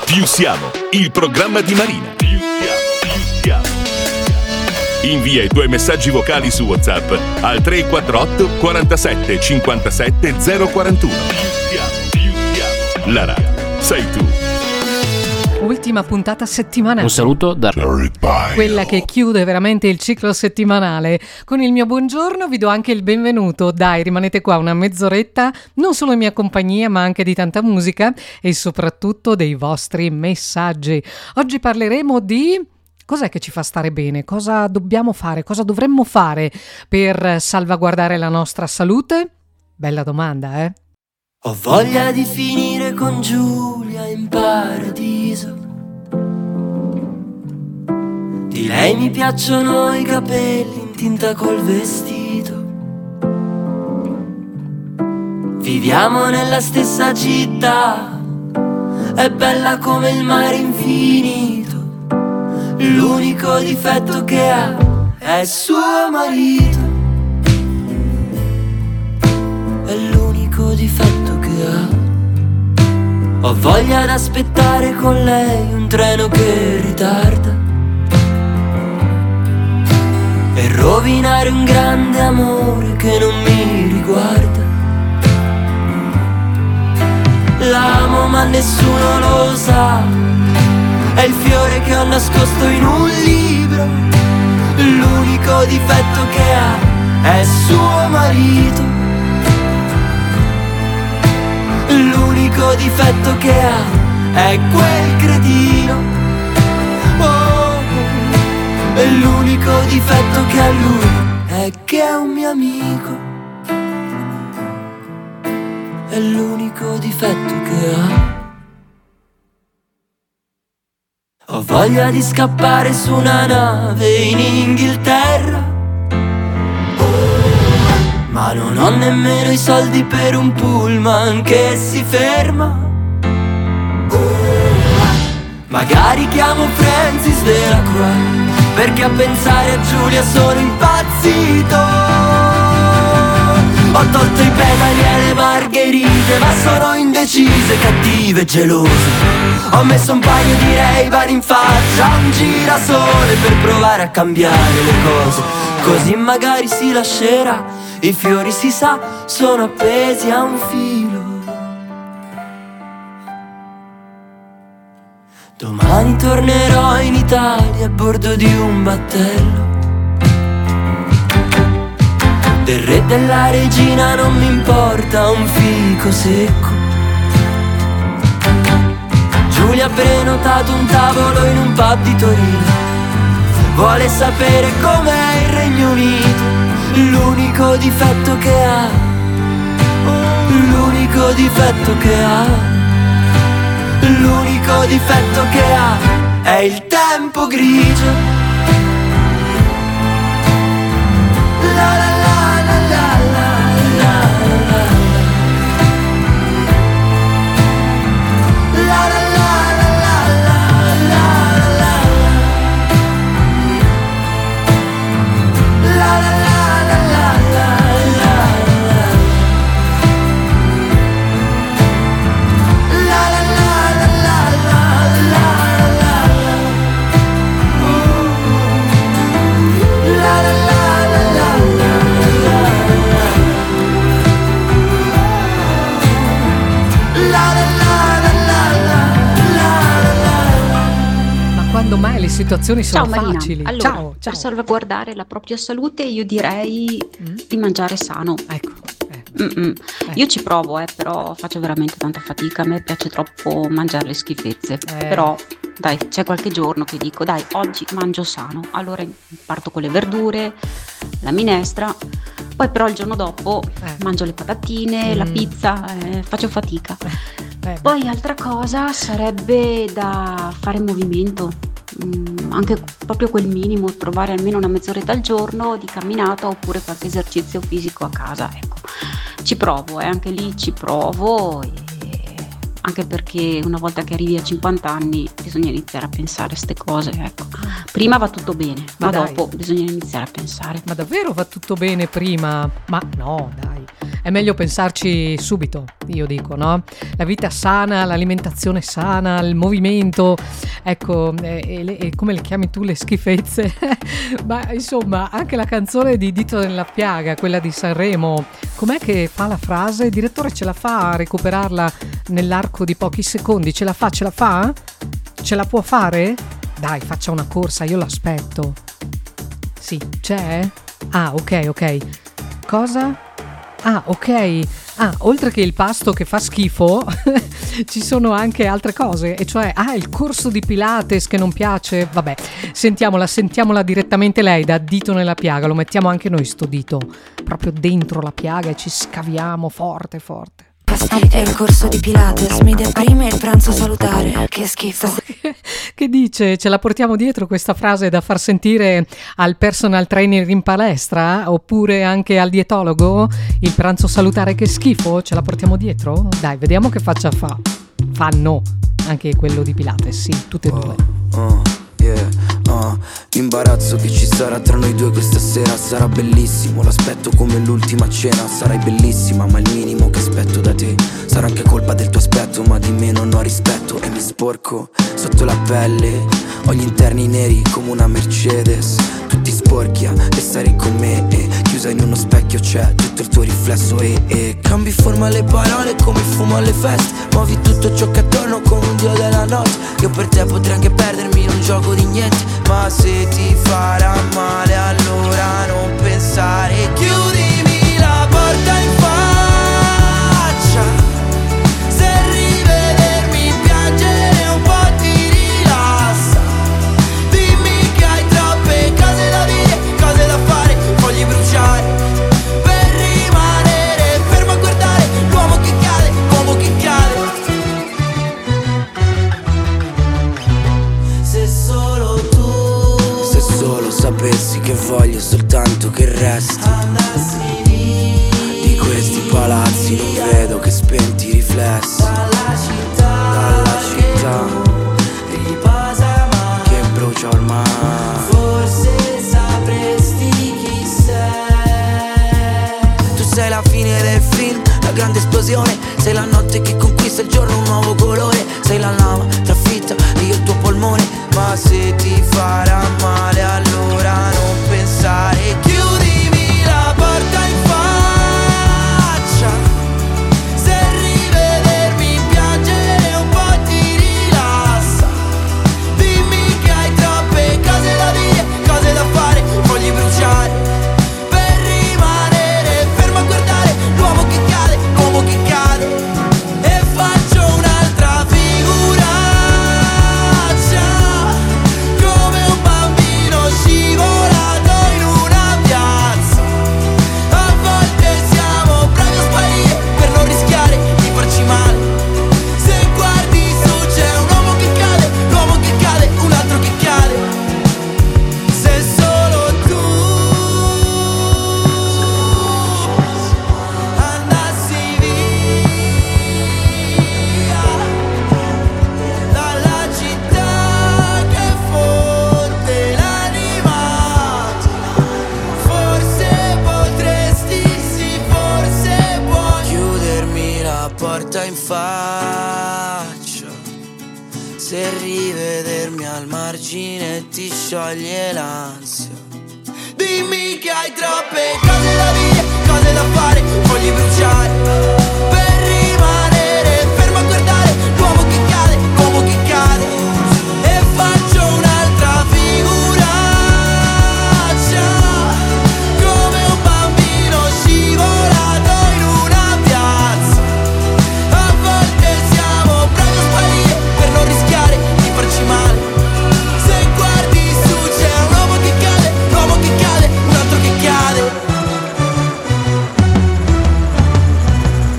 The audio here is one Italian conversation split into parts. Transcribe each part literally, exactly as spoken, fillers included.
Più siamo, il programma di Marina. Più siamo, più siamo. Invia i tuoi messaggi vocali su WhatsApp al tre quattro otto quarantasette cinquantasette zero quarantuno. Più siamo, più siamo. La radio sei tu. Ultima puntata settimanale. Un saluto da quella che chiude veramente il ciclo settimanale. Con il mio buongiorno vi do anche il benvenuto. Dai, rimanete qua una mezz'oretta, non solo in mia compagnia, ma anche di tanta musica e soprattutto dei vostri messaggi. Oggi parleremo di cos'è che ci fa stare bene, cosa dobbiamo fare, cosa dovremmo fare per salvaguardare la nostra salute? Bella domanda, eh? Ho voglia di finire con Giulia in paradiso. Di lei mi piacciono i capelli in tinta col vestito. Viviamo nella stessa città, è bella come il mare infinito. L'unico difetto che ha è suo marito. È l'unico difetto che ha. Ho voglia d'aspettare con lei un treno che ritarda e rovinare un grande amore che non mi riguarda. L'amo ma nessuno lo sa, è il fiore che ho nascosto in un libro. L'unico difetto che ha è suo marito. L'unico difetto che ha è quel cretino. Oh, e l'unico difetto che ha lui è che è un mio amico. È l'unico difetto che ha. Ho voglia di scappare su una nave in Inghilterra, ma non ho nemmeno i soldi per un pullman che si ferma. Magari chiamo Francis Delacroix, perché a pensare a Giulia sono impazzito. Ho tolto i petali e le margherite, ma sono indecise, cattive e gelose. Ho messo un paio di Ray-Ban in faccia, un girasole per provare a cambiare le cose. Così magari si lascerà, i fiori si sa sono appesi a un filo. Domani tornerò in Italia a bordo di un battello. Del re della regina non mi importa un fico secco. Giulia ha prenotato un tavolo in un pub di Torino. Vuole sapere com'è il Regno Unito. L'unico difetto che ha, l'unico difetto che ha, l'unico difetto che ha è il tempo grigio. La la la la la la la la la la Quando mai le situazioni sono Ciao Marina, facili? allora, ciao, ciao. per salvaguardare la propria salute io direi Mm? di mangiare sano. Ecco. eh. Mm-mm. Eh. Io ci provo, eh, però faccio veramente tanta fatica, a me piace troppo mangiare le schifezze, Eh. però dai, c'è qualche giorno che dico dai, oggi mangio sano, allora parto con le verdure, la minestra, poi però il giorno dopo Eh. mangio le patatine, la Mm. pizza, eh, faccio fatica. Eh, Poi altra cosa sarebbe da fare movimento, mm, anche proprio quel minimo, provare almeno una mezz'oretta al giorno di camminata oppure qualche esercizio fisico a casa, ecco. Ci provo, eh, anche lì ci provo, e anche perché una volta che arrivi a cinquanta anni bisogna iniziare a pensare a ste cose, ecco. Prima va tutto bene, ma, Ma dai. dopo bisogna iniziare a pensare. Ma davvero va tutto bene prima? Ma no, dai. è meglio pensarci subito, io dico, no? La vita sana, l'alimentazione sana, il movimento, ecco, e, e, e come le chiami tu le schifezze? Ma insomma, anche la canzone di Dito nella piaga, quella di Sanremo, com'è che fa la frase? Il direttore ce la fa a recuperarla nell'arco di pochi secondi? Ce la fa, ce la fa? Ce la può fare? Dai, faccia una corsa, io l'aspetto. Sì, c'è? Ah, ok, ok. Cosa? Ah, ok. Ah, oltre che il pasto che fa schifo, ci sono anche altre cose, e cioè, ah, il corso di Pilates che non piace. Vabbè, sentiamola, sentiamola direttamente lei, da Dito nella piaga. Lo mettiamo anche noi sto dito proprio dentro la piaga e ci scaviamo forte, forte. E il corso di Pilates mi deprime il pranzo salutare, che schifo. Che dice? Ce la portiamo dietro questa frase da far sentire al personal trainer in palestra, oppure anche al dietologo? Il pranzo salutare che schifo? Ce la portiamo dietro? Dai, vediamo che faccia fa. Fanno anche quello di Pilates, sì, tutte e due. Oh, oh, yeah, oh. L'imbarazzo che ci sarà tra noi due questa sera sarà bellissimo. L'aspetto come l'ultima cena. Sarai bellissima, ma il minimo che aspetto da te sarà anche colpa del tuo aspetto, ma di me non ho rispetto e mi sporco sotto la pelle. Ho gli interni neri come una Mercedes, tutti sporchi a stare con me, e chiusa in uno specchio c'è tutto il tuo riflesso, e, e cambi forma alle parole come il fumo alle feste. Muovi tutto ciò che attorno come un dio della notte. Io per te potrei anche perdermi in un gioco di niente, ma se ti farà male allora non pensare. Chiudimi la porta in faccia, se rivedermi piangere un po' ti rilassa. Dimmi che hai troppe cose da dire, cose da fare, fogli bruciare, per rimanere fermo a guardare l'uomo che cade, l'uomo che cade. Se solo tu, se solo sapessi che voglio soltanto che resti. Andassi di questi palazzi non vedo che spenti riflessi. Dalla città, dalla città che riposa mai, che brucia ormai. Forse sapresti chi sei. Tu sei la fine del film, la grande esplosione. Sei la notte che conquista il giorno un nuovo colore. Sei la lama trafitta, io il tuo polmone. Ma se ti farà male allora non pensare. Chiudimi la porta in faccia, se rivedermi piangere un po' ti rilassa. Dimmi che hai troppe cose da dire, cose da fare, fogli bruciare, per rimanere fermo a guardare l'uomo che cade, l'uomo che cade. E faccio un'altra figuraccia, come un bambino scivolato in una piazza. A volte siamo bravi a sparire per non rischiare di farci male. Se guardi su c'è un uomo che cade, l'uomo che cade, un altro che cade. Se solo tu andassi via dalla città che fotte l'anima, forse potresti, sì, forse puoi chiudermi la porta in faccia, se rivedermi al margine ti scioglie l'ansia. Dimmi che hai troppe cose da dire, cose da fare, fogli bruciare, per rimanere fermo a guardare l'uomo che cade, l'uomo che cade. E faccio un'altra figuraccia, come un bambino scivolato in una piazza. A volte siamo bravi a sparire per non rischiare di farci male. Se guardi su c'è un uomo che cade, l'uomo che cade, un altro che cade.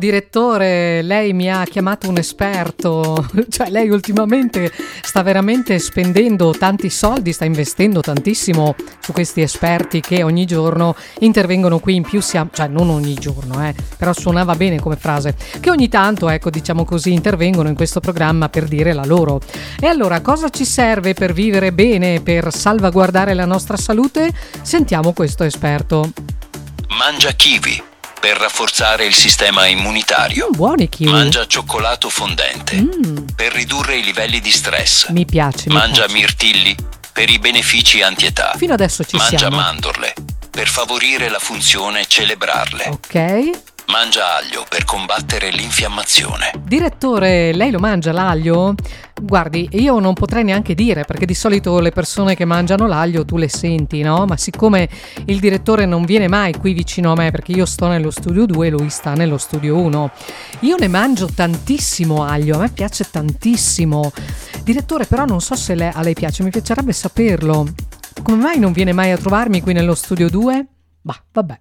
direttore, lei mi ha chiamato un esperto, cioè lei ultimamente sta veramente spendendo tanti soldi, sta investendo tantissimo su questi esperti che ogni giorno intervengono qui. In più siamo, cioè non ogni giorno, eh, però suonava bene come frase, che ogni tanto, ecco, diciamo così, intervengono in questo programma per dire la loro. E allora, cosa ci serve per vivere bene, per salvaguardare la nostra salute? Sentiamo questo esperto. Mangia kiwi per rafforzare il sistema immunitario. Mm, buoni kiwi. Mangia cioccolato fondente mm. per ridurre i livelli di stress. Mi piace. Mi Mangia piace. mirtilli per i benefici antietà. Fino adesso ci Mangia siamo. Mangia mandorle per favorire la funzione cerebrale. Ok. Mangia aglio per combattere l'infiammazione. Direttore, lei lo mangia l'aglio? Guardi, io non potrei neanche dire, perché di solito le persone che mangiano l'aglio tu le senti, no? Ma siccome il direttore non viene mai qui vicino a me, perché io sto nello studio due e lui sta nello studio uno, io ne mangio tantissimo aglio, a me piace tantissimo. Direttore, però non so se lei, a lei piace, mi piacerebbe saperlo. Come mai non viene mai a trovarmi qui nello studio due? Bah, vabbè.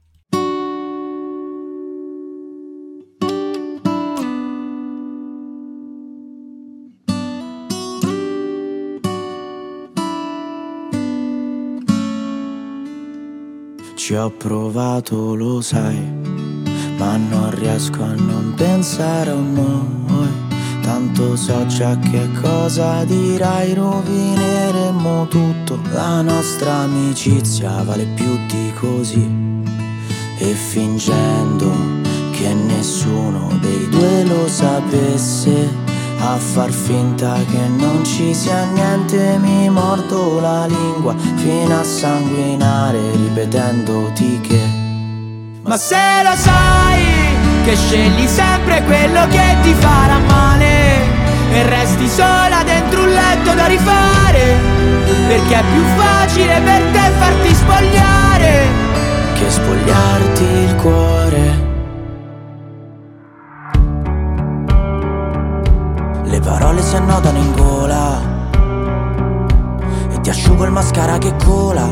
Ci ho provato, lo sai, ma non riesco a non pensare a noi. Tanto so già che cosa dirai, rovineremo tutto. La nostra amicizia vale più di così. E fingendo che nessuno dei due lo sapesse, a far finta che non ci sia niente, mi mordo la lingua fino a sanguinare ripetendoti che ma se lo sai che scegli sempre quello che ti farà male e resti sola dentro un letto da rifare, perché è più facile per te farti spogliare che spogliarti il cuore. Le parole si annodano in gola e ti asciugo il mascara che cola.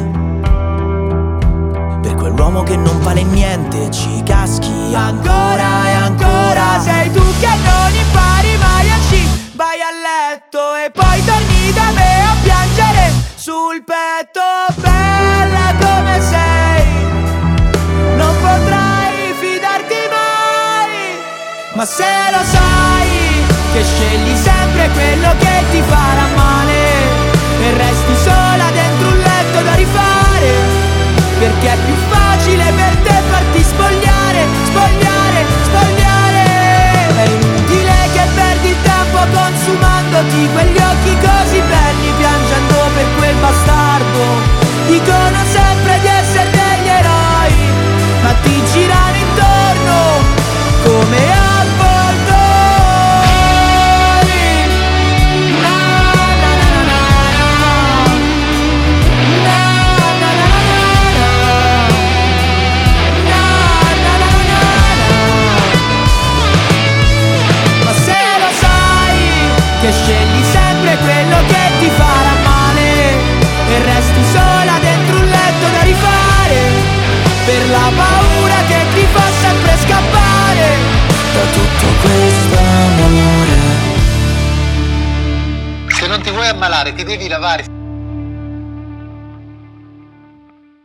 Per quell'uomo che non vale niente ci caschi ancora e ancora. Sei tu che non impari mai a ci vai a letto e poi torni da me a piangere sul petto. Bella come sei, non potrai fidarti mai, ma se lo sai che scegli sempre quello che ti farà male e resti sola dentro un letto da rifare, perché è più facile per te farti spogliare, spogliare, spogliare. È inutile che perdi il tempo consumandoti quegli occhi così belli, piangendo per quel bastardo. Dicono sempre di essere degli eroi, ma ti girano intorno come avvoltoi. Che scegli sempre quello che ti farà male e resti sola dentro un letto da rifare, per la paura che ti fa sempre scappare da tutto questo amore. Se non ti vuoi ammalare ti devi lavare.